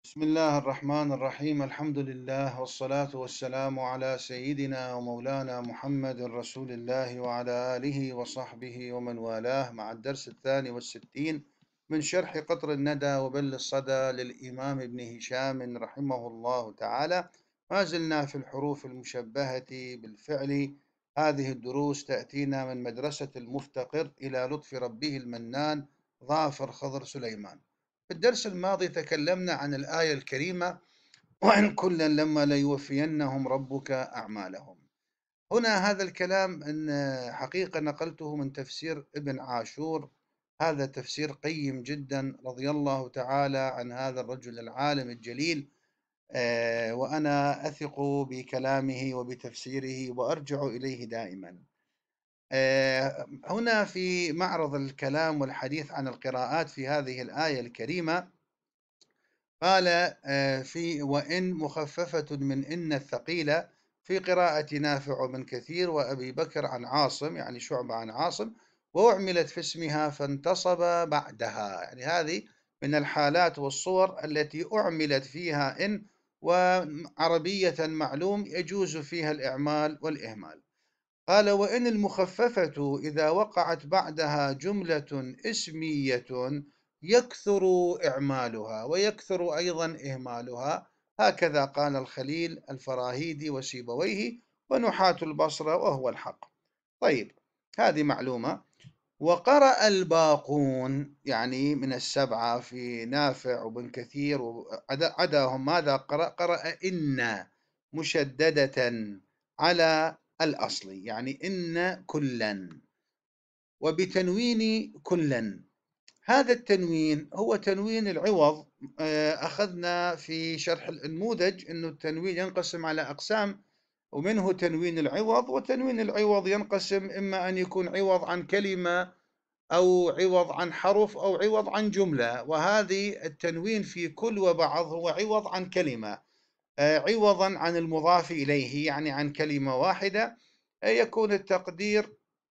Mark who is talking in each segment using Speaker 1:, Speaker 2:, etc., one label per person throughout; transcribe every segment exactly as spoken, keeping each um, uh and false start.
Speaker 1: بسم الله الرحمن الرحيم. الحمد لله والصلاة والسلام على سيدنا ومولانا محمد رسول الله وعلى آله وصحبه ومن والاه، مع الدرس الثاني والستين من شرح قطر الندى وبل الصدى للإمام ابن هشام رحمه الله تعالى. ما زلنا في الحروف المشبهة بالفعل. هذه الدروس تأتينا من مدرسة المفتقر إلى لطف ربه المنان ظافر خضر سليمان. في الدرس الماضي تكلمنا عن الآية الكريمة: وإن كلا لما ليوفينهم ربك أعمالهم. هنا هذا الكلام إن حقيقة نقلته من تفسير ابن عاشور. هذا تفسير قيم جدا، رضي الله تعالى عن هذا الرجل العالم الجليل. آه، وأنا أثق بكلامه وبتفسيره وأرجع إليه دائما. آه، هنا في معرض الكلام والحديث عن القراءات في هذه الآية الكريمة قال آه، في وإن مخففة من إن الثقيلة، في قراءة نافع وابن كثير وأبي بكر عن عاصم، يعني شعبة عن عاصم، وأعملت في اسمها فانتصب بعدها. يعني هذه من الحالات والصور التي أعملت فيها إن، وعربية معلوم يجوز فيها الإعمال والإهمال. قال: وإن المخففة إذا وقعت بعدها جملة اسمية يكثر إعمالها ويكثر أيضا إهمالها. هكذا قال الخليل الفراهيدي وسيبويه ونحاة البصرة، وهو الحق. طيب، هذه معلومة. وقرأ الباقون، يعني من السبعة في نافع وابن كثير عداهم، ماذا قرأ؟ قرأ إن مشددة على الأصل، يعني إن كلا، وبتنوين كلا. هذا التنوين هو تنوين العوض. أخذنا في شرح النموذج أنه التنوين ينقسم على أقسام، ومنه تنوين العوض. وتنوين العوض ينقسم إما أن يكون عوض عن كلمة، أو عوض عن حرف، أو عوض عن جملة. وهذه التنوين في كل وبعض هو عوض عن كلمة، عوضا عن المضاف إليه، يعني عن كلمة واحدة. يكون التقدير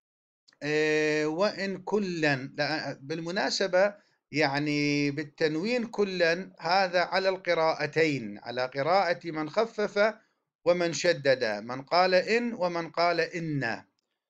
Speaker 1: وإن كلا. بالمناسبة يعني بالتنوين كلا هذا على القراءتين، على قراءة من خفف ومن شدد، من قال إن ومن قال إن.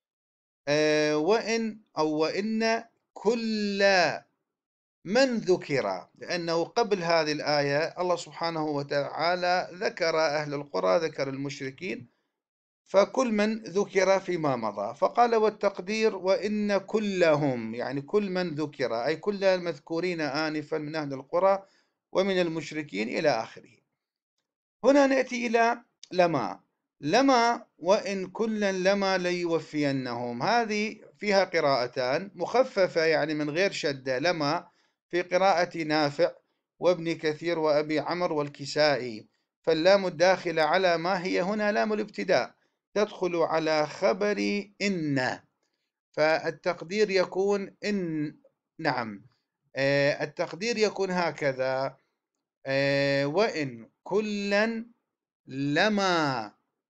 Speaker 1: وإن أو وإن كل من ذكر، لأنه قبل هذه الآية الله سبحانه وتعالى ذكر أهل القرى، ذكر المشركين، فكل من ذكر فيما مضى. فقال: والتقدير وإن كلهم، يعني كل من ذكر، أي كل المذكورين آنفا من أهل القرى ومن المشركين إلى آخره. هنا نأتي إلى لما. لما وإن كلا لما ليوفينهم، هذه فيها قراءتان مخففة، يعني من غير شدة. لما في قراءة نافع وابن كثير وأبي عمرو والكسائي. فاللام الداخلة على ما هي هنا لام الابتداء، تدخل على خبر إن، فالتقدير يكون إن. نعم، آه التقدير يكون هكذا: آه وإن كلا لما.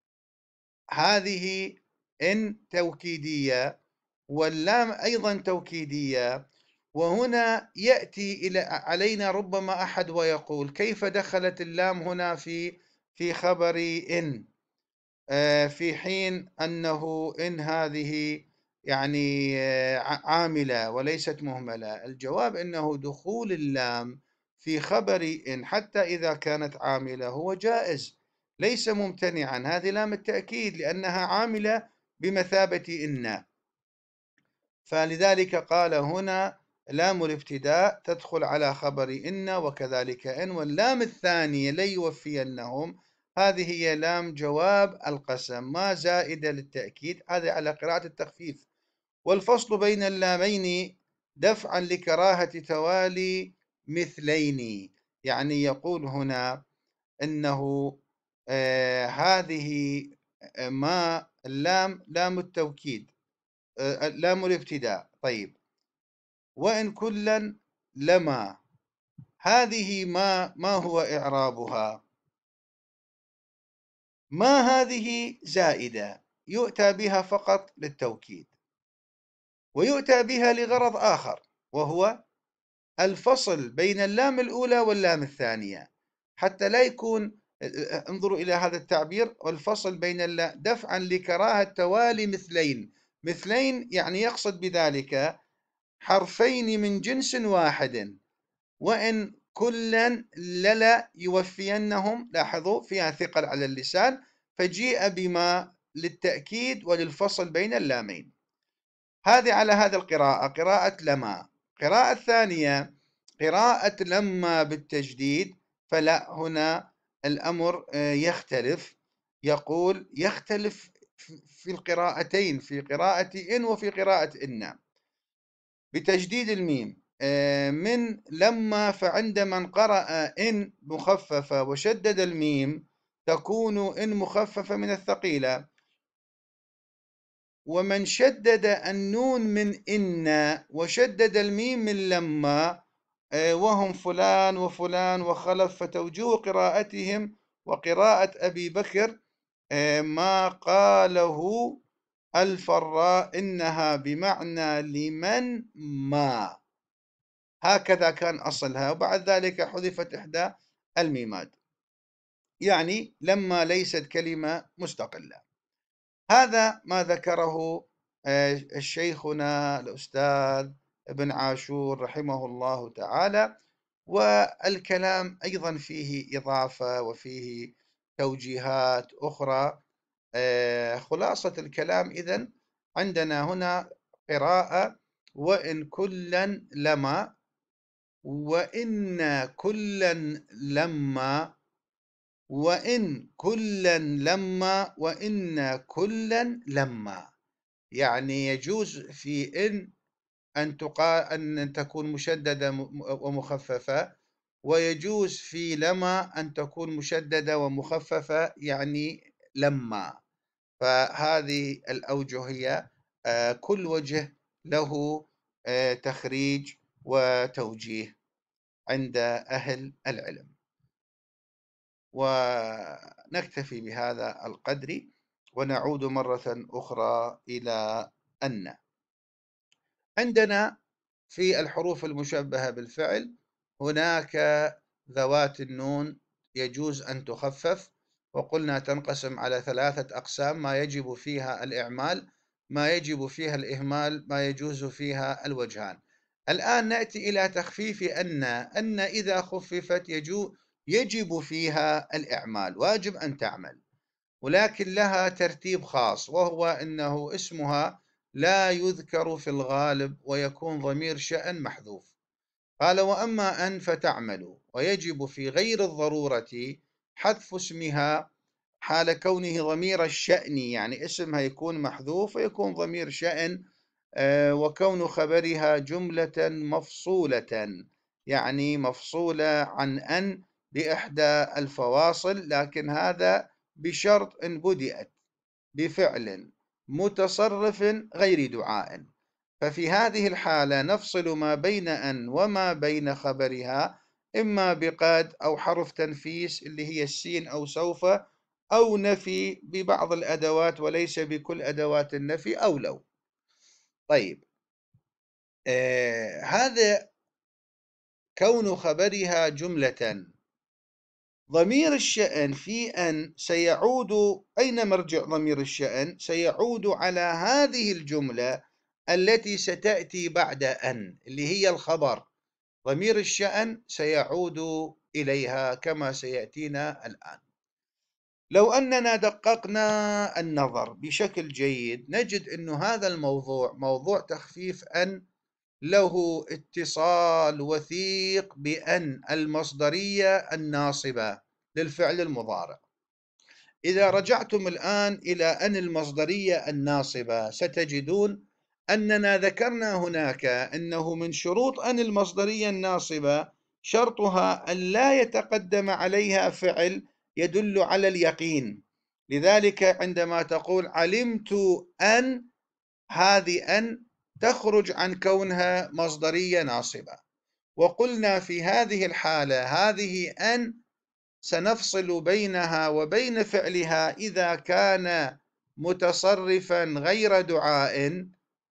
Speaker 1: هذه إن توكيدية، واللام أيضا توكيدية. وهنا يأتي إلى علينا ربما أحد ويقول: كيف دخلت اللام هنا في في خبر إن، آه في حين أنه إن هذه يعني آه عاملة وليست مهملة؟ الجواب أنه دخول اللام في خبر إن حتى إذا كانت عاملة هو جائز، ليس ممتنعا. هذه لام التأكيد لأنها عاملة بمثابة إن، فلذلك قال هنا لام الابتداء تدخل على خبر إن، وكذلك إن. واللام الثانية ليوفينهم، هذه هي لام جواب القسم، ما زائدة للتأكيد، هذا على قراءة التخفيف. والفصل بين اللامين دفعا لكراهة توالي مثلين، يعني يقول هنا أنه آه هذه ما اللام لام التوكيد، آه لام الابتداء. طيب، وإن كلا لما، هذه ما ما هو إعرابها؟ ما هذه زائدة يؤتى بها فقط للتوكيد، ويؤتى بها لغرض آخر، وهو الفصل بين اللام الأولى واللام الثانية. حتى لا يكون، انظروا إلى هذا التعبير، والفصل بين اللا دفعا لكراهة توالي مثلين. مثلين يعني يقصد بذلك حرفين من جنس واحد، وإن كلا للا يوفينهم. لاحظوا فيها ثقل على اللسان، فجيء بما للتأكيد وللفصل بين اللامين. هذه على هذا القراءة، قراءة لما. قراءة الثانية قراءة لما بالتجديد، فلا، هنا الأمر يختلف. يقول يختلف في القراءتين، في قراءة إن وفي قراءة إن، بتجديد الميم من لما. فعند من قرأ إن مخففة وشدد الميم تكون إن مخففة من الثقيلة، ومن شدد النون من إن وشدد الميم من لما وهم فلان وفلان وخلف، فتوجيه قراءتهم وقراءة أبي بكر ما قاله الفراء إنها بمعنى لمن ما، هكذا كان أصلها، وبعد ذلك حذفت إحدى الميمات، يعني لما ليست كلمة مستقلة. هذا ما ذكره الشيخنا الأستاذ ابن عاشور رحمه الله تعالى، والكلام أيضا فيه إضافة وفيه توجيهات أخرى. خلاصة الكلام إذن عندنا هنا قراءة وإن كلا لما، وإن كلا لما، وإن كلا لما، وإن كلا لما، يعني يجوز في إن أن تقال أن تكون مشددة ومخففة، ويجوز في لما أن تكون مشددة ومخففة، يعني لما. فهذه الأوجه هي كل وجه له تخريج وتوجيه عند أهل العلم. ونكتفي بهذا القدر، ونعود مرة أخرى إلى أن. عندنا في الحروف المشبهة بالفعل هناك ذوات النون يجوز أن تخفف، وقلنا تنقسم على ثلاثة أقسام: ما يجب فيها الإعمال، ما يجب فيها الإهمال، ما يجوز فيها الوجهان. الآن نأتي إلى تخفيف أن. أن إذا خففت يجو يجب فيها الإعمال، واجب أن تعمل، ولكن لها ترتيب خاص، وهو أنه اسمها لا يذكر في الغالب ويكون ضمير شأن محذوف. قال: وأما أن فتعمل، ويجب في غير الضرورة حذف اسمها حال كونه ضمير الشأن، يعني اسمها يكون محذوف ويكون ضمير شأن، وكون خبرها جملة مفصولة، يعني مفصولة عن أن بإحدى الفواصل، لكن هذا بشرط إن بدأت بفعل متصرف غير دعاء. ففي هذه الحالة نفصل ما بين أن وما بين خبرها، إما بقد أو حرف تنفيس اللي هي السين أو سوف، أو نفي ببعض الأدوات وليس بكل أدوات النفي، أو لو. طيب، آه هذا كون خبرها جملة. ضمير الشأن في أن سيعود، أين مرجع ضمير الشأن؟ سيعود على هذه الجملة التي ستأتي بعد أن، اللي هي الخبر. ضمير الشأن سيعود إليها كما سيأتينا الآن. لو أننا دققنا النظر بشكل جيد نجد أن هذا الموضوع موضوع تخفيف أن له اتصال وثيق بأن المصدرية الناصبة للفعل المضارع. إذا رجعتم الآن إلى أن المصدرية الناصبة ستجدون أننا ذكرنا هناك أنه من شروط أن المصدرية الناصبة شرطها أن لا يتقدم عليها فعل يدل على اليقين. لذلك عندما تقول علمت أن، هذه أن تخرج عن كونها مصدرية ناصبة، وقلنا في هذه الحالة هذه أن سنفصل بينها وبين فعلها إذا كان متصرفا غير دعاء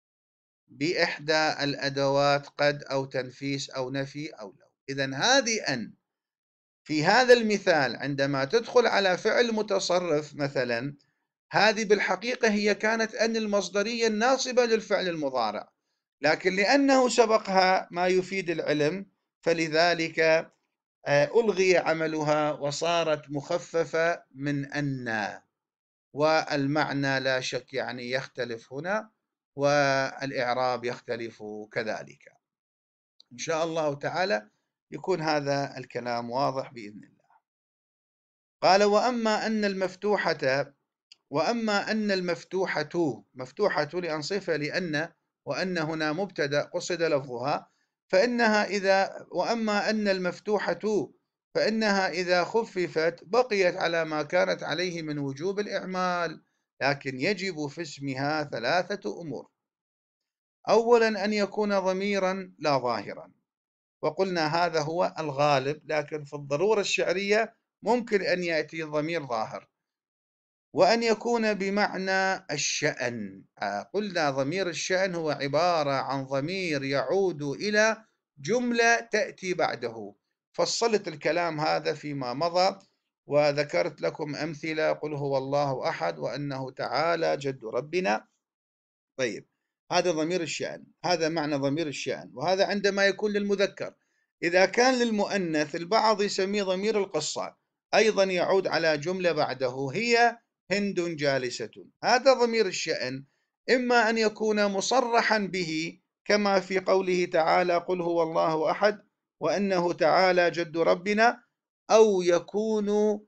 Speaker 1: بإحدى الأدوات قد أو تنفيس أو نفي أو لو. إذن هذه أن في هذا المثال عندما تدخل على فعل متصرف مثلا، هذه بالحقيقة هي كانت أن المصدرية الناصبة للفعل المضارع، لكن لأنه سبقها ما يفيد العلم فلذلك ألغي عملها وصارت مخففة من أن، والمعنى لا شك يعني يختلف هنا والإعراب يختلف كذلك. إن شاء الله تعالى يكون هذا الكلام واضح بإذن الله. قال وأما أن المفتوحة وأما أن المفتوحة مفتوحة لأن صفة لأن، وأن هنا مبتدأ قصد لفظها، فإنها إذا وأما أن المفتوحة فإنها إذا خففت بقيت على ما كانت عليه من وجوب الإعمال، لكن يجب في اسمها ثلاثة أمور. أولا أن يكون ضميرا لا ظاهرا، وقلنا هذا هو الغالب، لكن في الضرورة الشعرية ممكن أن يأتي ضمير ظاهر. وأن يكون بمعنى الشأن، قلنا ضمير الشأن هو عبارة عن ضمير يعود إلى جملة تأتي بعده. فصلت الكلام هذا فيما مضى وذكرت لكم أمثلة، قل هو الله أحد، وأنه تعالى جد ربنا. طيب، هذا ضمير الشأن، هذا معنى ضمير الشأن، وهذا عندما يكون للمذكر. إذا كان للمؤنث البعض يسميه ضمير القصة، أيضا يعود على جملة بعده، هي هند جالسة. هذا ضمير الشأن إما أن يكون مصرحا به كما في قوله تعالى قل هو الله أحد وأنه تعالى جد ربنا، أو يكون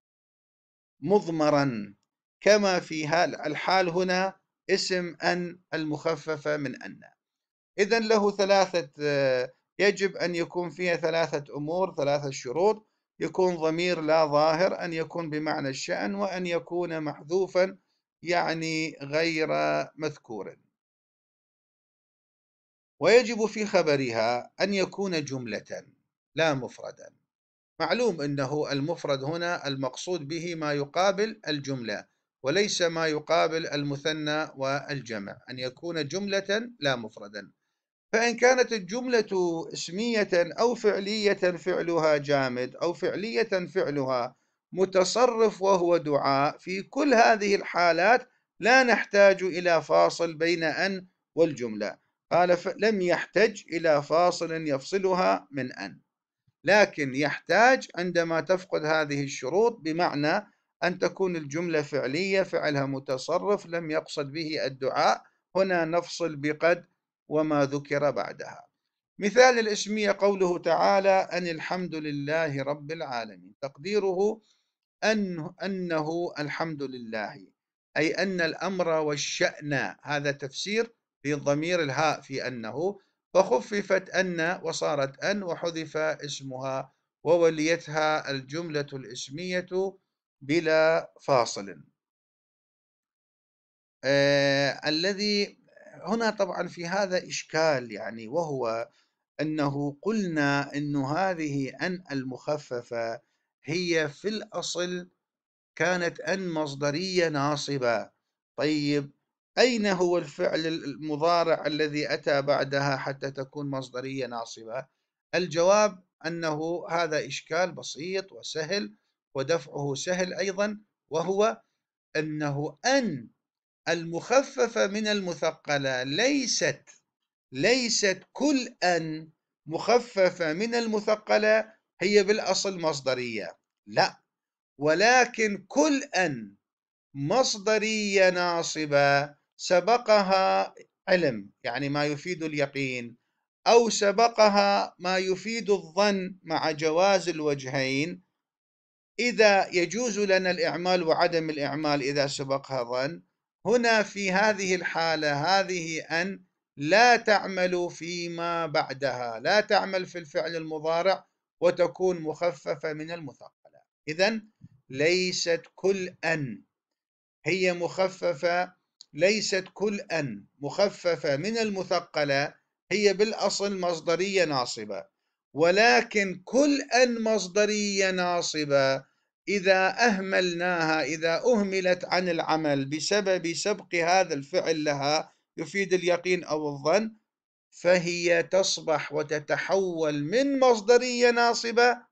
Speaker 1: مضمرا كما في الحال هنا اسم أن المخففة من أن. إذن له ثلاثة، يجب أن يكون فيها ثلاثة أمور، ثلاثة شروط: يكون ضمير لا ظاهر، أن يكون بمعنى الشأن، وأن يكون محذوفا يعني غير مذكور. ويجب في خبرها أن يكون جملة لا مفردا. معلوم أنه المفرد هنا المقصود به ما يقابل الجملة وليس ما يقابل المثنى والجمع، أن يكون جملة لا مفردا. فإن كانت الجملة اسمية أو فعلية فعلها جامد، أو فعلية فعلها متصرف وهو دعاء، في كل هذه الحالات لا نحتاج إلى فاصل بين أن والجملة. قال لم يحتج إلى فاصل يفصلها من أن، لكن يحتاج عندما تفقد هذه الشروط، بمعنى أن تكون الجملة فعلية فعلها متصرف لم يقصد به الدعاء، هنا نفصل بقد وما ذكر بعدها. مثال الاسمية قوله تعالى أن الحمد لله رب العالمين، تقديره أن أنه الحمد لله، أي أن الأمر والشأن، هذا تفسير في ضمير الهاء في أنه، فخففت أن وصارت أن وحذف اسمها ووليتها الجملة الاسمية بلا فاصل. آه الذي هنا طبعا في هذا إشكال يعني، وهو أنه قلنا أن هذه أن المخففة هي في الأصل كانت أن مصدرية ناصبة. طيب، أين هو الفعل المضارع الذي أتى بعدها حتى تكون مصدرية ناصبة؟ الجواب أنه هذا إشكال بسيط وسهل ودفعه سهل أيضا، وهو أنه أن المخففة من المثقلة ليست ليست كل أن مخففة من المثقلة هي بالأصل مصدرية، لا، ولكن كل أن مصدرية ناصبة سبقها علم، يعني ما يفيد اليقين، أو سبقها ما يفيد الظن مع جواز الوجهين. إذا يجوز لنا الإعمال وعدم الإعمال إذا سبقها ظن، هنا في هذه الحالة هذه أن لا تعمل فيما بعدها، لا تعمل في الفعل المضارع وتكون مخففة من المثقلة. إذن ليست كل أن هي مخففة، ليست كل أن مخففة من المثقلة هي بالأصل مصدرية ناصبة، ولكن كل أن مصدرية ناصبة إذا أهملناها، إذا أهملت عن العمل بسبب سبق هذا الفعل لها يفيد اليقين أو الظن، فهي تصبح وتتحول من مصدرية ناصبة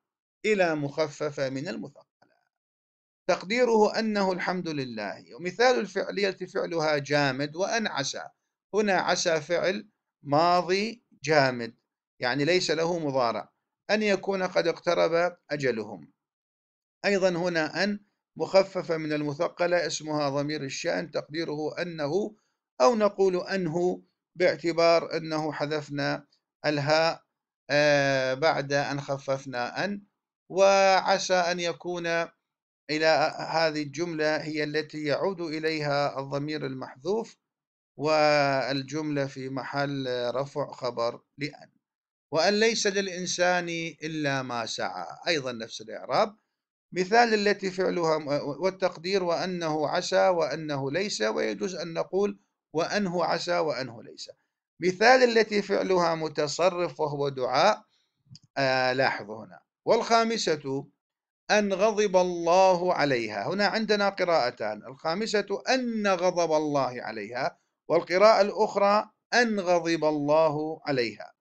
Speaker 1: إلى مخففة من المثقلة. تقديره أنه الحمد لله. ومثال الفعلية فعلها جامد وأن عسى. هنا عسى فعل ماضي جامد، يعني ليس له مضارع، أن يكون قد اقترب أجلهم. أيضا هنا أن مخففة من المثقلة، اسمها ضمير الشأن، تقديره أنه، أو نقول أنه باعتبار أنه حذفنا الهاء بعد أن خففنا أن. وعسى أن يكون إلى هذه الجملة هي التي يعود إليها الضمير المحذوف، والجملة في محل رفع خبر لأن. وأن ليس للإنسان إلا ما سعى، أيضا نفس الإعراب. مثال التي فعلها والتقدير وأنه عسى وأنه ليس، ويجوز أن نقول وأنه عسى وأنه ليس. مثال التي فعلها متصرف وهو دعاء. آه لاحظوا هنا. والخامسة أن غضب الله عليها. هنا عندنا قراءتان، الخامسة أن غضب الله عليها، والقراءة الأخرى أن غضب الله عليها.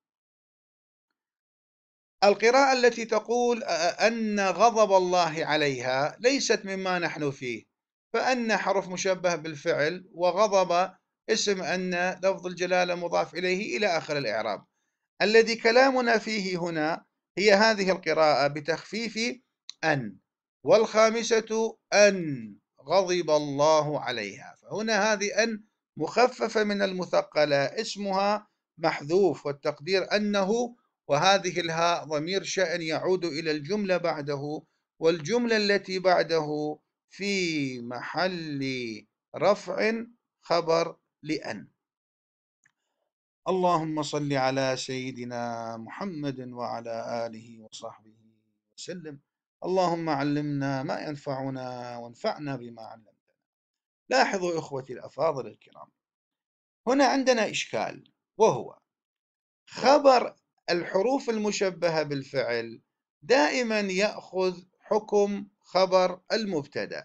Speaker 1: القراءة التي تقول أن غضب الله عليها ليست مما نحن فيه، فأن حرف مشبه بالفعل، وغضب اسم أن لفظ الجلالة مضاف إليه إلى آخر الإعراب. الذي كلامنا فيه هنا هي هذه القراءة بتخفيف أن، والخامسة أن غضب الله عليها. فهنا هذه أن مخففة من المثقلة، اسمها محذوف، والتقدير أنه، وهذه الهاء ضمير شأن يعود إلى الجملة بعده، والجملة التي بعده في محل رفع خبر لأن. اللهم صل على سيدنا محمد وعلى آله وصحبه وسلم. اللهم علمنا ما ينفعنا وانفعنا بما علمتنا. لاحظوا إخوتي الأفاضل الكرام، هنا عندنا إشكال، وهو خبر الحروف المشبهة بالفعل دائما يأخذ حكم خبر المبتدأ.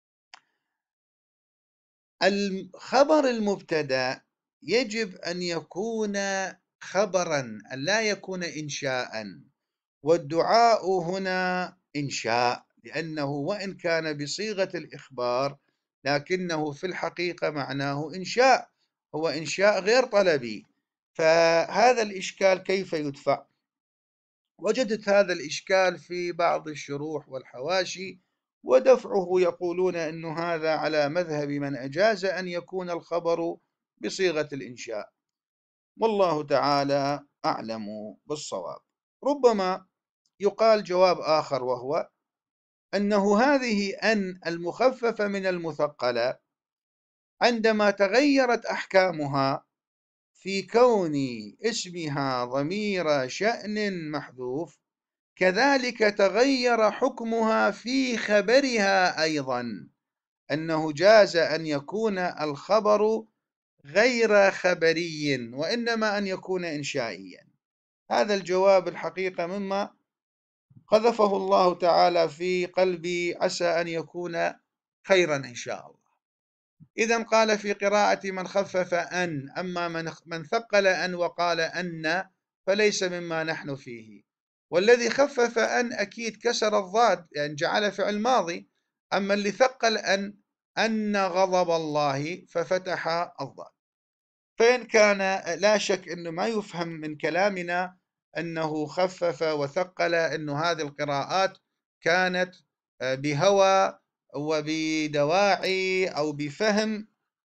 Speaker 1: الخبر المبتدأ يجب أن يكون خبرا، أن لا يكون إنشاء، والدعاء هنا إنشاء، لأنه وإن كان بصيغة الإخبار لكنه في الحقيقة معناه إنشاء، هو إنشاء غير طلبي. فهذا الإشكال كيف يدفع؟ وجدت هذا الإشكال في بعض الشروح والحواشي، ودفعه يقولون أن هذا على مذهب من أجاز أن يكون الخبر بصيغة الإنشاء، والله تعالى أعلم بالصواب. ربما يقال جواب آخر، وهو أنه هذه أن المخففة من المثقلة عندما تغيرت أحكامها في كون اسمها ضمير شأن محذوف، كذلك تغير حكمها في خبرها أيضا، أنه جاز أن يكون الخبر غير خبري وإنما أن يكون إنشائيا. هذا الجواب الحقيقة مما قذفه الله تعالى في قلبي، عسى أن يكون خيرا إن شاء الله. إذا قال في قراءة من خفف أن، أما من من ثقل أن وقال أن فليس مما نحن فيه. والذي خفف أن أكيد كسر الضاد، يعني جعل فعل ماضي. أما اللي ثقل أن أن غضب الله ففتح الضاد. فإن كان لا شك أنه ما يفهم من كلامنا أنه خفف وثقل، أنه هذه القراءات كانت بهوى وبدواعي أو بفهم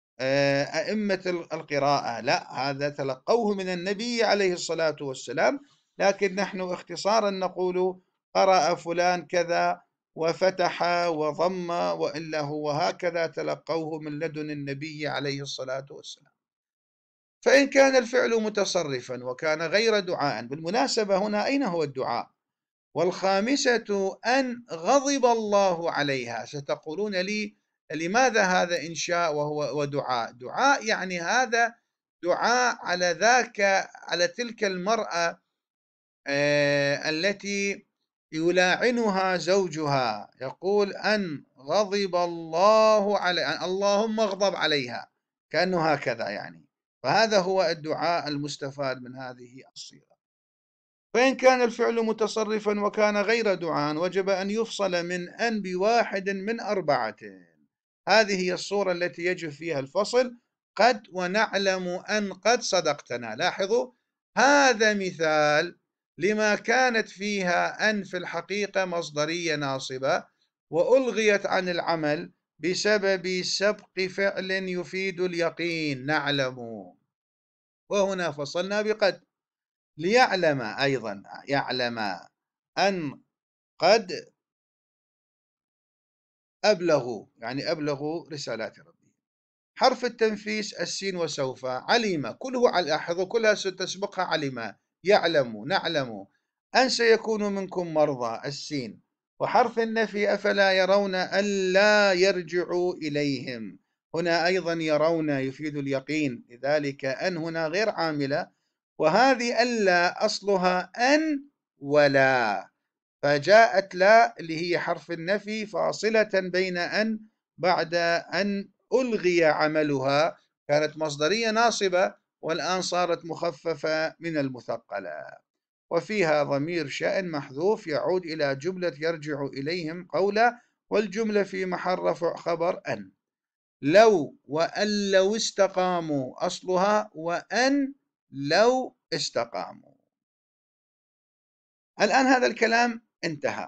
Speaker 1: أئمة القراءة، لا، هذا تلقوه من النبي عليه الصلاة والسلام، لكن نحن اختصارا نقول قرأ فلان كذا وفتح وضم، وإلا هو هكذا تلقوه من لدن النبي عليه الصلاة والسلام. فإن كان الفعل متصرفا وكان غير دعاء، بالمناسبة هنا أين هو الدعاء؟ والخامسة أن غضب الله عليها. ستقولون لي لماذا هذا إنشاء وهو ودعاء؟ دعاء يعني هذا دعاء على ذاك، على تلك المرأة آه التي يلاعنها زوجها، يقول أن غضب الله عليها، اللهم اغضب عليها، كأنه هكذا يعني. فهذا هو الدعاء المستفاد من هذه الصيغة. فإن كان الفعل متصرفا وكان غير دعاء وجب أن يفصل من أن بواحد من أربعة. هذه هي الصورة التي يجب فيها الفصل. قد ونعلم أن قد صدقتنا. لاحظوا هذا مثال لما كانت فيها أن في الحقيقة مصدرية ناصبة وألغيت عن العمل بسبب سبق فعل يفيد اليقين نعلم، وهنا فصلنا بقد ليعلم أيضا يعلم أن قد أبلغوا، يعني أبلغوا رسالات ربي. حرف التنفيس السين وسوف. علم كله لاحظوا كلها تسبقها علم. يعلم نعلم. أن سيكون منكم مرضى السين. وحرف النفي أفلا يرون ألا يرجعوا إليهم. هنا أيضا يرون يفيد اليقين، لذلك أن هنا غير عاملة. وهذه ألا أصلها أن ولا، فجاءت لا اللي هي حرف النفي فاصلة بين أن بعد أن ألغي عملها. كانت مصدرية ناصبة والآن صارت مخففة من المثقلة. وفيها ضمير شأن محذوف يعود إلى جملة يرجع إليهم قولا، والجملة في محل رفع خبر أن. لو وأن لو استقاموا أصلها، وأن لو استقاموا. الآن هذا الكلام انتهى.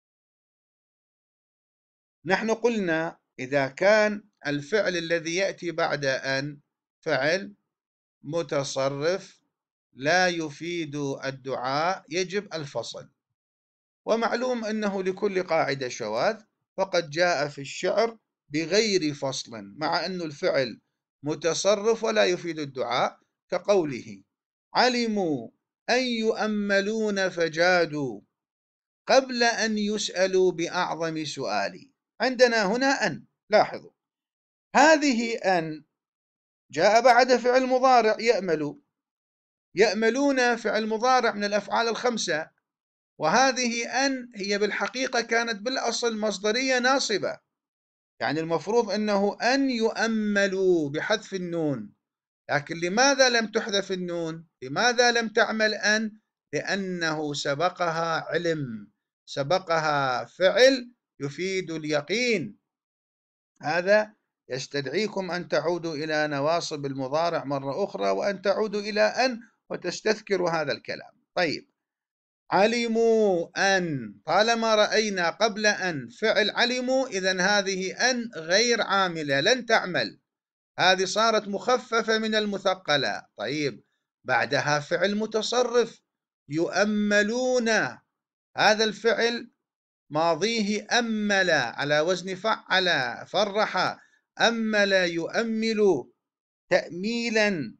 Speaker 1: نحن قلنا إذا كان الفعل الذي يأتي بعد أن فعل متصرف لا يفيد الدعاء يجب الفصل. ومعلوم أنه لكل قاعدة شواذ، فقد جاء في الشعر بغير فصل مع أن الفعل متصرف ولا يفيد الدعاء، كقوله علموا أن يؤملون فجادوا قبل أن يسألوا بأعظم سؤالي. عندنا هنا أن. لاحظوا هذه أن جاء بعد فعل مضارع يأمل. يأملون فعل مضارع من الأفعال الخمسة، وهذه أن هي بالحقيقة كانت بالأصل مصدرية ناصبة، يعني المفروض أنه أن يؤملوا بحذف النون. لكن لماذا لم تحذف النون؟ لماذا لم تعمل أن؟ لأنه سبقها علم، سبقها فعل يفيد اليقين. هذا يستدعيكم أن تعودوا إلى نواصب المضارع مرة أخرى، وأن تعودوا إلى أن وتستذكروا هذا الكلام. طيب، علموا أن، طالما رأينا قبل أن فعل علموا، إذن هذه أن غير عاملة لن تعمل، هذه صارت مخففة من المثقلة. طيب، بعدها فعل متصرف يؤملون. هذا الفعل ماضيه أمل على وزن فعل فرح. أمل يؤمل تأميلا.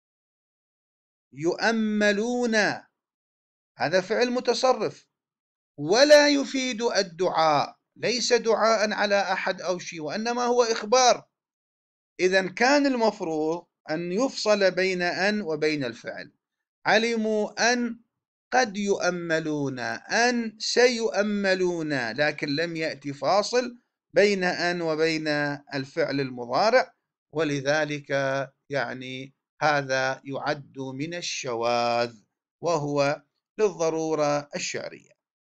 Speaker 1: يؤملون هذا فعل متصرف ولا يفيد الدعاء، ليس دعاء على أحد أو شيء، وإنما هو إخبار. إذن كان المفروض أن يفصل بين أن وبين الفعل. علموا أن قد يؤملون، أن سيؤملون، لكن لم يأتي فاصل بين أن وبين الفعل المضارع، ولذلك يعني هذا يعد من الشواذ وهو للضرورة الشعرية.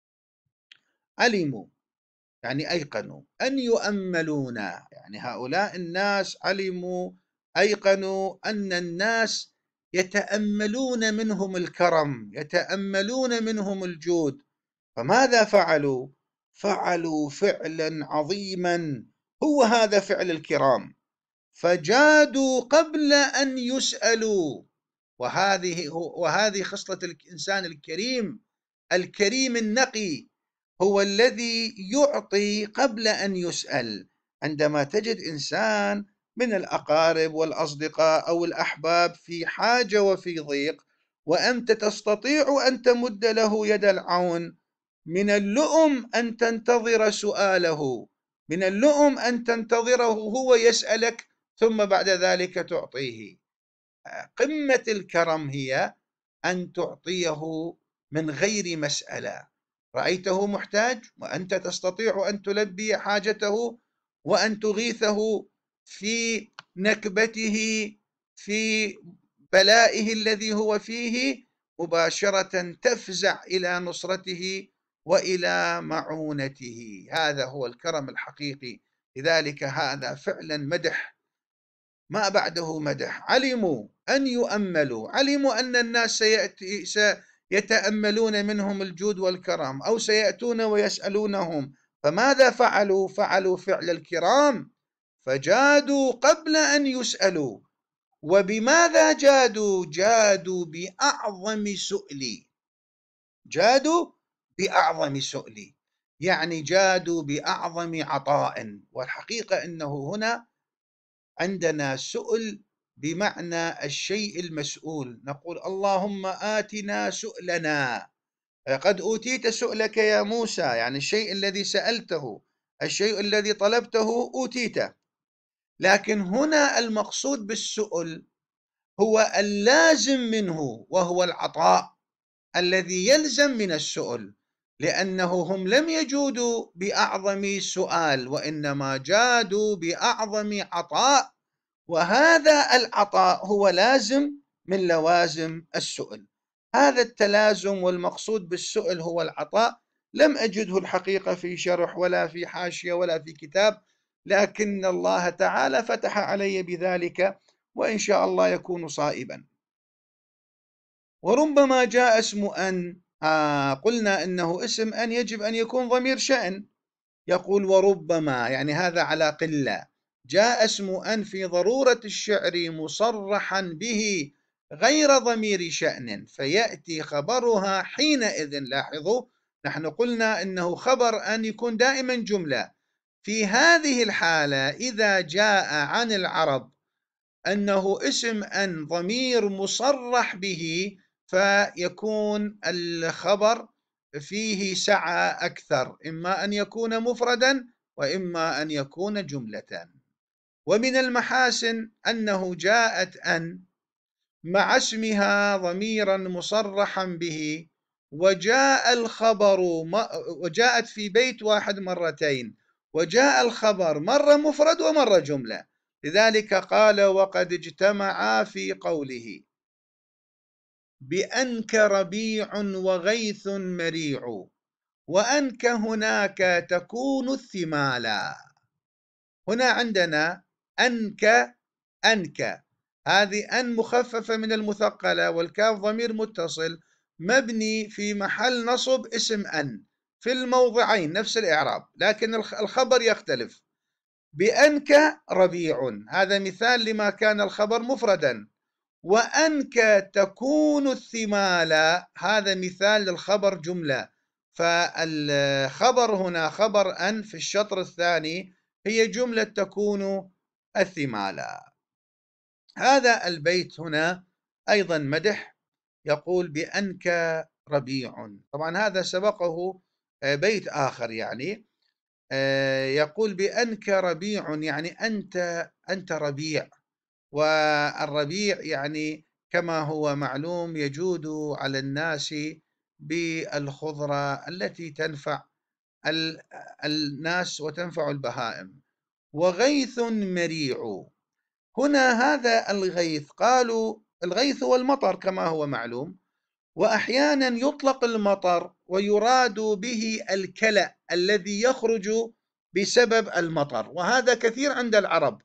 Speaker 1: علموا يعني أيقنوا. أن يؤملون يعني هؤلاء الناس علموا أيقنوا أن الناس يتأملون منهم الكرم، يتأملون منهم الجود. فماذا فعلوا؟ فعلوا فعلا عظيما، هو هذا فعل الكرام. فجادوا قبل أن يسألوا. وهذه وهذه خصلة الإنسان الكريم. الكريم النقي هو الذي يعطي قبل أن يسأل. عندما تجد إنسان من الأقارب والأصدقاء أو الأحباب في حاجة وفي ضيق، وأنت تستطيع أن تمد له يد العون، من اللؤم أن تنتظر سؤاله، من اللؤم أن تنتظره هو يسألك ثم بعد ذلك تعطيه. قمة الكرم هي أن تعطيه من غير مسألة. رأيته محتاج وأنت تستطيع أن تلبي حاجته وأن تغيثه في نكبته، في بلائه الذي هو فيه، مباشرة تفزع إلى نصرته وإلى معونته. هذا هو الكرم الحقيقي. لذلك هذا فعلا مدح ما بعده مدح. علموا أن يؤملوا، علموا أن الناس سيأتي سيتأملون منهم الجود والكرم، أو سيأتون ويسألونهم، فماذا فعلوا؟ فعلوا فعل الكرام، فجادوا قبل أن يسألوا. وبماذا جادوا؟ جادوا بأعظم سؤل، جادوا بأعظم سؤل، يعني جادوا بأعظم عطاء. والحقيقة أنه هنا عندنا سؤل بمعنى الشيء المسؤول، نقول اللهم آتنا سؤلنا، قد أوتيت سؤلك يا موسى، يعني الشيء الذي سألته، الشيء الذي طلبته أوتيته. لكن هنا المقصود بالسؤل هو اللازم منه، وهو العطاء الذي يلزم من السؤل، لأنه هم لم يجودوا بأعظم سؤال، وإنما جادوا بأعظم عطاء، وهذا العطاء هو لازم من لوازم السؤل. هذا التلازم والمقصود بالسؤل هو العطاء. لم أجده الحقيقة في شرح ولا في حاشية ولا في كتاب، لكن الله تعالى فتح علي بذلك، وإن شاء الله يكون صائبا. وربما جاء اسم أن، آه قلنا إنه اسم أن يجب أن يكون ضمير شأن، يقول وربما، يعني هذا على قلة. جاء اسم أن في ضرورة الشعر مصرحا به غير ضمير شأن، فيأتي خبرها حينئذ. لاحظوا، نحن قلنا إنه خبر أن يكون دائما جملة. في هذه الحالة إذا جاء عن العرب أنه اسم أن ضمير مصرح به، فيكون الخبر فيه سعة أكثر، إما أن يكون مفردا وإما أن يكون جملة. ومن المحاسن أنه جاءت أن مع اسمها ضميرا مصرحا به، وجاء الخبر وجاءت في بيت واحد مرتين، وجاء الخبر مرة مفرد ومرة جملة. لذلك قال وقد اجتمعا في قوله بأنك ربيع وغيث مريع، وأنك هناك تكون الثمالا. هنا عندنا أنك، أنك هذه أن مخففة من المثقلة، والكاف ضمير متصل مبني في محل نصب اسم أن، في الموضعين نفس الإعراب، لكن الخبر يختلف. بأنك ربيع، هذا مثال لما كان الخبر مفردا. وأنك تكون الثمالا، هذا مثال للخبر جملة. فالخبر هنا خبر أن في الشطر الثاني هي جملة تكون الثمالا. هذا البيت هنا أيضا مدح، يقول بأنك ربيع. طبعا هذا سبقه بيت آخر، يعني يقول بأنك ربيع، يعني أنت أنت ربيع. والربيع يعني كما هو معلوم يجود على الناس بالخضرة التي تنفع الناس وتنفع البهائم. وغيث مريع، هنا هذا الغيث قالوا الغيث هو المطر كما هو معلوم، وأحيانا يطلق المطر ويراد به الكلأ الذي يخرج بسبب المطر، وهذا كثير عند العرب.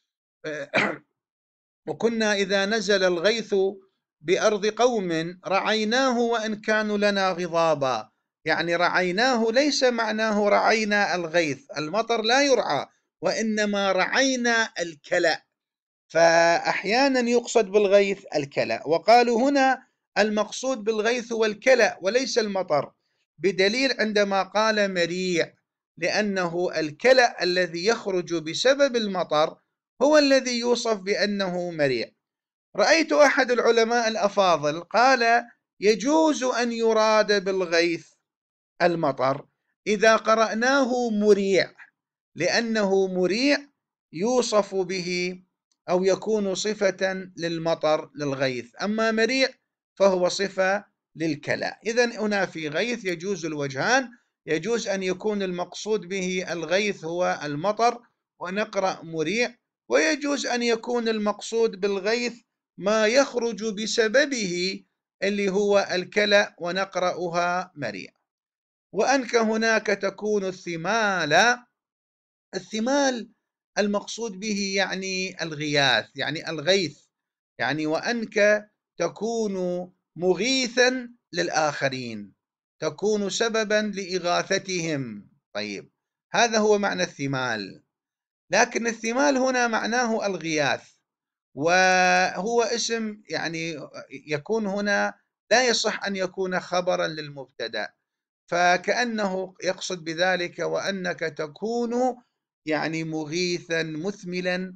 Speaker 1: وكنا إذا نزل الغيث بأرض قوم رعيناه وإن كانوا لنا غضابا، يعني رعيناه ليس معناه رعينا الغيث، المطر لا يرعى، وإنما رعينا الكلأ، فأحيانا يقصد بالغيث الكلأ. وقالوا هنا المقصود بالغيث والكلأ وليس المطر، بدليل عندما قال مريع، لأنه الكلأ الذي يخرج بسبب المطر هو الذي يوصف بأنه مريع. رأيت أحد العلماء الأفاضل قال يجوز أن يراد بالغيث المطر إذا قرأناه مريع، لأنه مريع يوصف به أو يكون صفة للمطر للغيث، أما مريع فهو صفة للكلى. إذن هنا في غيث يجوز الوجهان، يجوز أن يكون المقصود به الغيث هو المطر ونقرأ مريع، ويجوز أن يكون المقصود بالغيث ما يخرج بسببه اللي هو الكلى ونقرأها مريع. وأنك هناك تكون الثمال. الثمال المقصود به يعني الغياث، يعني الغيث، يعني وأنك تكون مغيثا للآخرين، تكون سببا لإغاثتهم. طيب، هذا هو معنى الثمال. لكن الثمال هنا معناه الغياث، وهو اسم يعني يكون هنا لا يصح أن يكون خبرا للمبتدأ، فكأنه يقصد بذلك وأنك تكون يعني مغيثا مثملا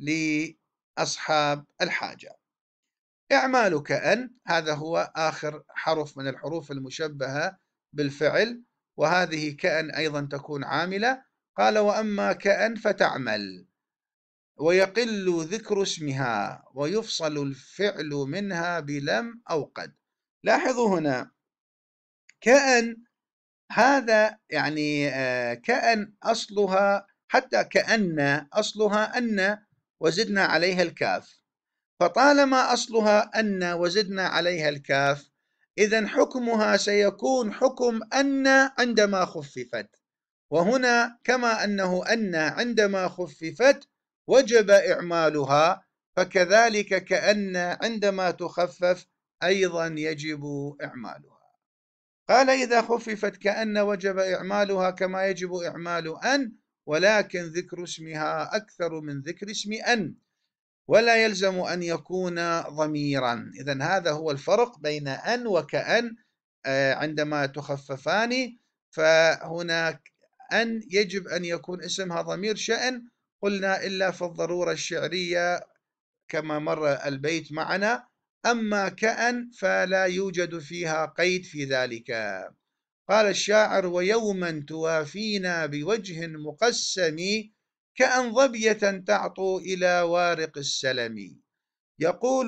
Speaker 1: لأصحاب الحاجة. إعمال كأن هذا هو آخر حرف من الحروف المشبهة بالفعل، وهذه كأن أيضا تكون عاملة. قال: وأما كأن فتعمل ويقل ذكر اسمها ويفصل الفعل منها بلم أو قد. لاحظوا هنا كأن، هذا يعني كأن أصلها، حتى كأن أصلها أن وزدنا عليها الكاف، فطالما أصلها أن وزدنا عليها الكاف، إذن حكمها سيكون حكم أن عندما خففت. وهنا كما أنه أن عندما خففت وجب إعمالها، فكذلك كأن عندما تخفف أيضا يجب إعمالها. قال: إذا خففت كأن وجب إعمالها كما يجب إعمال أن، ولكن ذكر اسمها أكثر من ذكر اسم أن، ولا يلزم أن يكون ضميرا. إذن هذا هو الفرق بين أن وكأن عندما تخففان. فهناك أن يجب أن يكون اسمها ضمير شأن، قلنا إلا في الضرورة الشعرية كما مر البيت معنا. أما كأن فلا يوجد فيها قيد في ذلك. قال الشاعر: ويوما توافينا بوجه مقسم كأن ظبية تعطو إلى وارق السلم. يقول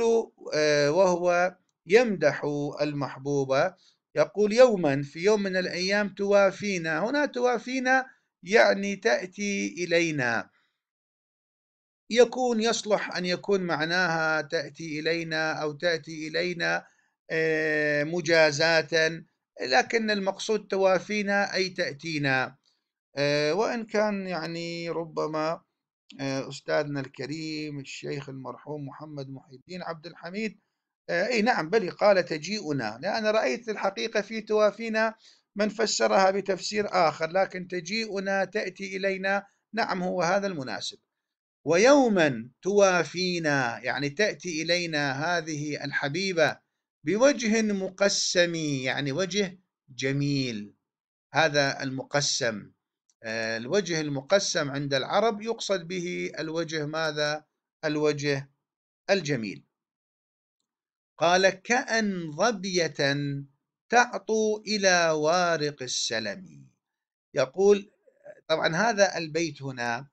Speaker 1: وهو يمدح المحبوبة، يقول: يوما، في يوم من الأيام، توافينا. هنا توافينا يعني تأتي إلينا، يكون يصلح أن يكون معناها تأتي إلينا أو تأتي إلينا مجازاة، لكن المقصود توافينا أي تأتينا. وإن كان يعني ربما أستاذنا الكريم الشيخ المرحوم محمد محي الدين عبد الحميد أي نعم بل قال تجيئنا، لأن رأيت الحقيقة في توافينا من فسرها بتفسير آخر، لكن تجيئنا تأتي إلينا نعم هو هذا المناسب. ويوما توافينا يعني تأتي إلينا هذه الحبيبة بوجه مقسم، يعني وجه جميل. هذا المقسم، الوجه المقسم عند العرب يقصد به الوجه ماذا؟ الوجه الجميل. قال: كأن ظبية تعطو إلى وارق السلم. يقول طبعا هذا البيت هنا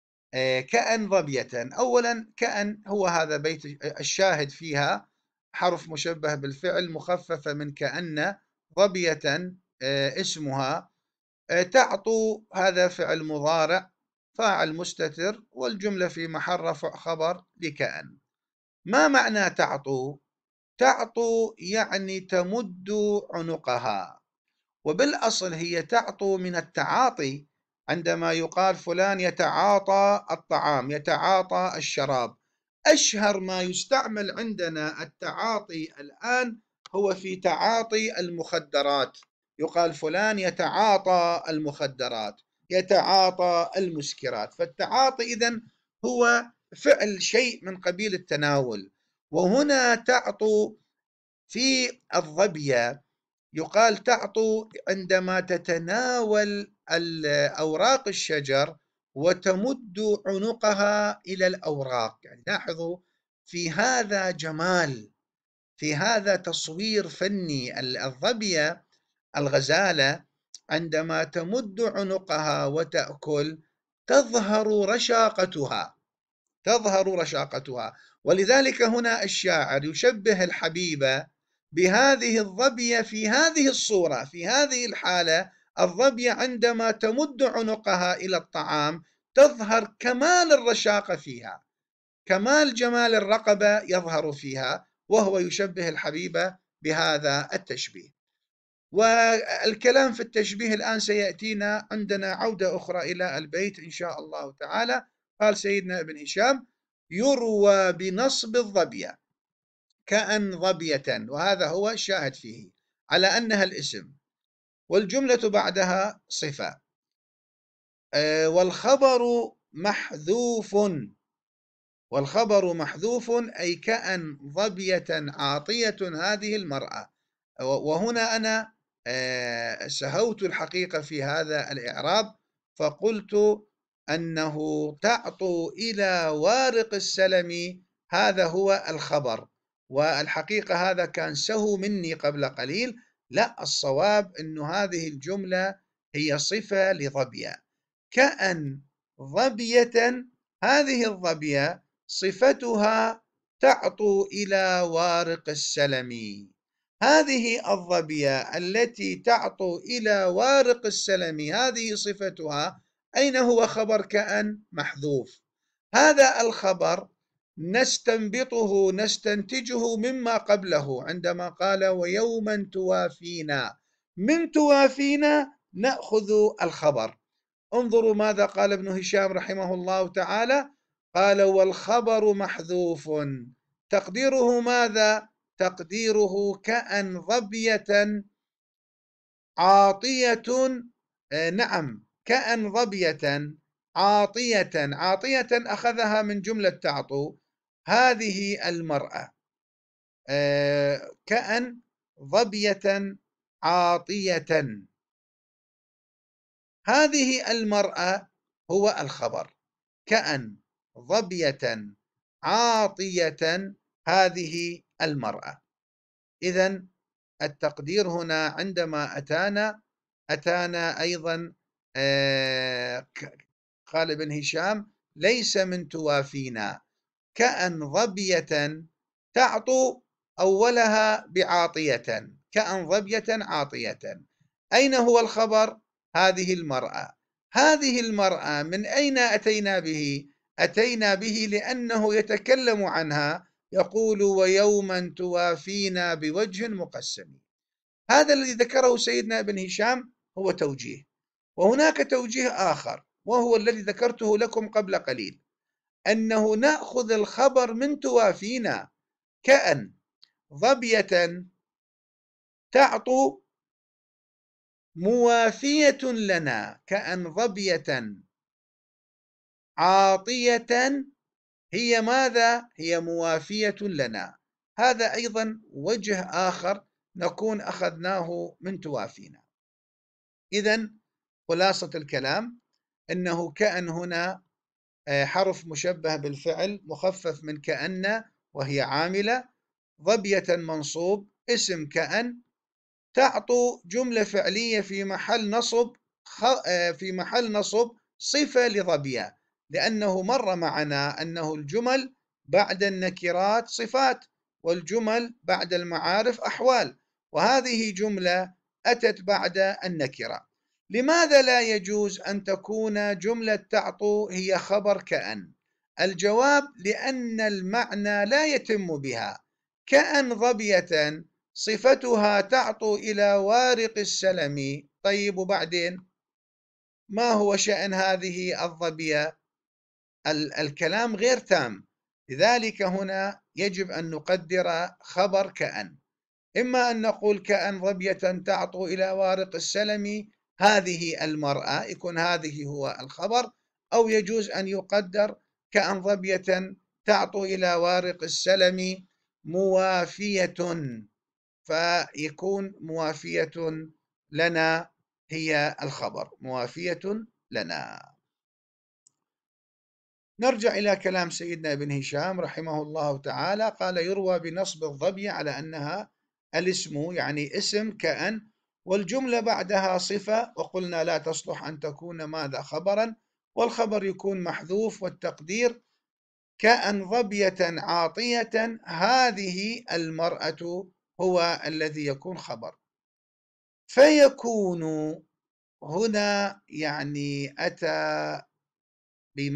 Speaker 1: كأن ظبية، أولا كأن هو هذا بيت الشاهد فيها حرف مشبه بالفعل مخففة من كأن، ظبية اسمها، تعطو هذا فعل مضارع فاعل مستتر، والجملة في محل رفع خبر لكأن. ما معنى تعطو؟ تعطو يعني تمد عنقها، وبالأصل هي تعطو من التعاطي، عندما يقال فلان يتعاطى الطعام، يتعاطى الشراب. أشهر ما يستعمل عندنا التعاطي الآن هو في تعاطي المخدرات، يقال فلان يتعاطى المخدرات، يتعاطى المسكرات. فالتعاطي إذن هو فعل شيء من قبيل التناول. وهنا تعطو في الظبية يقال تعطو عندما تتناول أوراق الشجر وتمد عنقها إلى الأوراق. يعني لاحظوا في هذا جمال، في هذا تصوير فني. الظبية الغزالة عندما تمد عنقها وتأكل تظهر رشاقتها، تظهر رشاقتها. ولذلك هنا الشاعر يشبه الحبيبة بهذه الظبية في هذه الصورة، في هذه الحالة. الظبية عندما تمد عنقها إلى الطعام تظهر كمال الرشاقة فيها، كمال جمال الرقبة يظهر فيها، وهو يشبه الحبيبة بهذا التشبيه. والكلام في التشبيه الآن سيأتينا، عندنا عودة أخرى إلى البيت إن شاء الله تعالى. قال سيدنا ابن هشام: يروى بنصب الظبية كأن ظبية، وهذا هو الشاهد فيه، على أنها الاسم، والجملة بعدها صفة، أه والخبر محذوف، والخبر محذوف أي كأن ظبية عاطية هذه المرأة. وهنا أنا أه سهوت الحقيقة في هذا الإعراب، فقلت أنه تعطو إلى وارق السلم، هذا هو الخبر، والحقيقة هذا كان سهو مني قبل قليل. لا، الصواب أن هذه الجملة هي صفة لظبية، كأن ظبية، هذه الظبية صفتها تعطو إلى وارق السلم، هذه الظبية التي تعطو إلى وارق السلم هذه صفتها. أين هو خبر كأن؟ محذوف. هذا الخبر نستنبطه نستنتجه مما قبله، عندما قال ويوما توافينا، من توافينا نأخذ الخبر. انظروا ماذا قال ابن هشام رحمه الله تعالى، قال والخبر محذوف، تقديره ماذا؟ تقديره كأن ظبية عاطية، آه نعم، كأن ظبية عاطية، عاطية أخذها من جملة تعطو، هذه المرأة، آه كأن ظبية عاطية، هذه المرأة هو الخبر، كأن ظبية عاطية هذه المرأة. إذن التقدير هنا عندما أتانا أتانا أيضا آه قال ابن هشام ليس من توافينا، كأن ظبية تعطو أولها بعاطية، كأن ظبية عاطية. أين هو الخبر؟ هذه المرأة. هذه المرأة من أين أتينا به؟ أتينا به لأنه يتكلم عنها، يقول ويوما توافينا بوجه مقسم. هذا الذي ذكره سيدنا ابن هشام هو توجيه، وهناك توجيه آخر وهو الذي ذكرته لكم قبل قليل، أنه نأخذ الخبر من توافينا، كأن ظبية تعطو موافية لنا، كأن ظبية عاطية هي ماذا؟ هي موافية لنا. هذا أيضا وجه آخر نكون أخذناه من توافينا. إذن خلاصة الكلام أنه كأن هنا حرف مشبه بالفعل مخفف من كأن وهي عاملة، ظبية منصوب، اسم كأن، تعطو جملة فعلية في محل نصب، في محل نصب صفة لظبية، لأنه مر معنا أنه الجمل بعد النكرات صفات، والجمل بعد المعارف أحوال، وهذه جملة أتت بعد النكرة. لماذا لا يجوز أن تكون جملة تعطو هي خبر كأن؟ الجواب لأن المعنى لا يتم بها. كأن ظبية صفتها تعطو إلى وارق السلم، طيب وبعدين ما هو شأن هذه الظبية؟ الكلام غير تام، لذلك هنا يجب أن نقدر خبر كأن، إما أن نقول كأن ظبية تعطو إلى وارق السلم هذه المرأة، يكون هذه هو الخبر، أو يجوز أن يقدر كأن ظبية تعطو إلى وارق السلم موافية، فيكون موافية لنا هي الخبر، موافية لنا. نرجع إلى كلام سيدنا ابن هشام رحمه الله تعالى، قال يروى بنصب الظبية على أنها الاسم، يعني اسم كأن، والجملة بعدها صفة، وقلنا لا تصلح أن تكون ماذا؟ خبرا، والخبر يكون محذوف، والتقدير كأن ظبية عاطية هذه المرأة هو الذي يكون خبر. فيكون هنا يعني أتى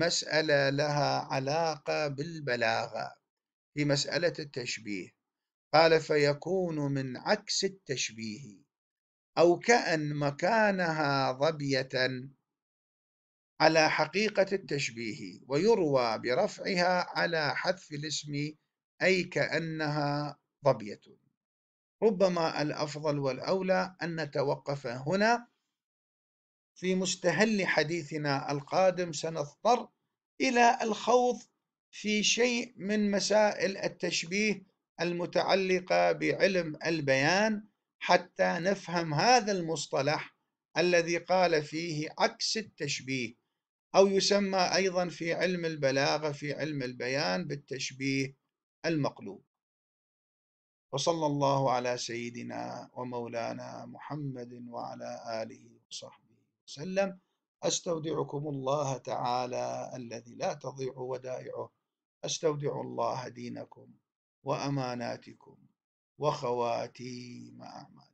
Speaker 1: بمسألة لها علاقة بالبلاغة في مسألة التشبيه، قال فيكون من عكس التشبيه، أو كأن مكانها ظبية على حقيقة التشبيه، ويروى برفعها على حذف الاسم أي كأنها ظبية. ربما الأفضل والأولى أن نتوقف هنا. في مستهل حديثنا القادم سنضطر إلى الخوض في شيء من مسائل التشبيه المتعلقة بعلم البيان، حتى نفهم هذا المصطلح الذي قال فيه عكس التشبيه، أو يسمى أيضا في علم البلاغة في علم البيان بالتشبيه المقلوب. وصلى الله على سيدنا ومولانا محمد وعلى آله وصحبه وسلم. أستودعكم الله تعالى الذي لا تضيع ودائعه. أستودع الله دينكم وأماناتكم وخواتيم أعمالكم.